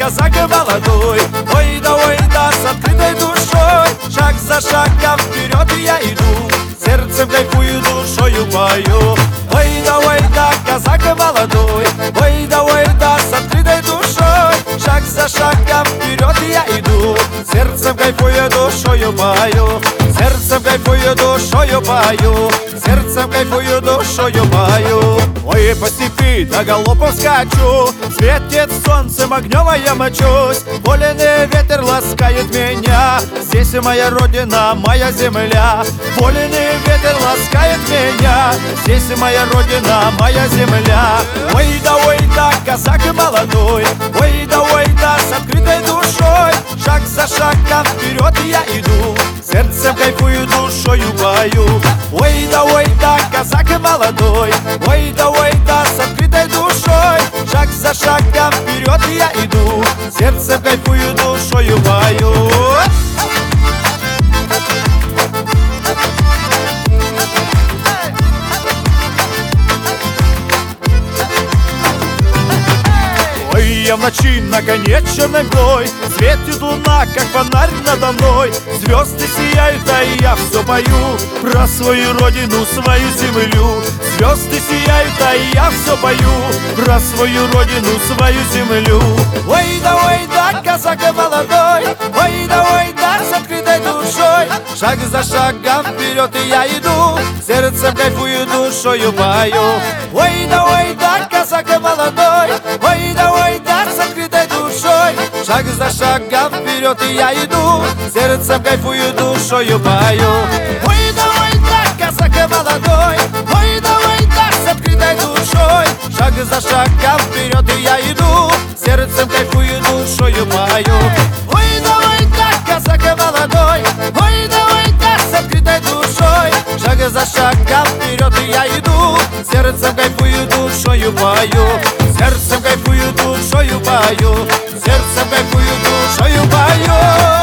казак молодой. Ой да, с открытой душой, шаг за шагом вперед я иду, сердцем кайфую, душою пою. Ой да, казак молодой. Ой да, с открытой душой, шаг за шагом вперед я иду, сердцем кайфую, душою пою. Сердцем кайфую, душою пою. Сердцем кайфую, душою пою. Ой, по степи до галопом скачу, светит солнцем, огнем я мочусь. Вольный ветер ласкает меня, здесь моя родина, моя земля. Вольный ветер ласкает меня, здесь моя родина, моя земля. Ой да, казак молодой. Ой да, с открытой душой, шаг за шагом вперед я иду, сердцем кайфую, душою пою. Ой да, казак молодой. Ой да, с открытой душой, шаг за шагом вперед я иду, сердцем кайфую, душою пою. Я в ночи на коне черной мглой, светит луна, как фонарь надо мной. Звезды сияют, а я все пою про свою родину, свою землю. Звезды сияют, а я все пою про свою родину, свою землю. Ой да, казак молодой. Ой да, с открытой душой, шаг за шагом вперед я иду, сердцем кайфую, душою пою. Ой да, казак молодой. Ой да, с открытой душой, шаг за шагом вперед я иду, сердцем кайфую, душою пою. Ой да, казак молодой. Ой да, с открытой душой, шаг за шагом вперед я иду, сердцем кайфую, душою пою. Ой да, казак молодой. Ой да, с открытой душой, шаг за шагом вперед я иду, сердцем кайфую, душою пою. Сердцем кайфую, душою пою. Сердцем кайфую, душою пою.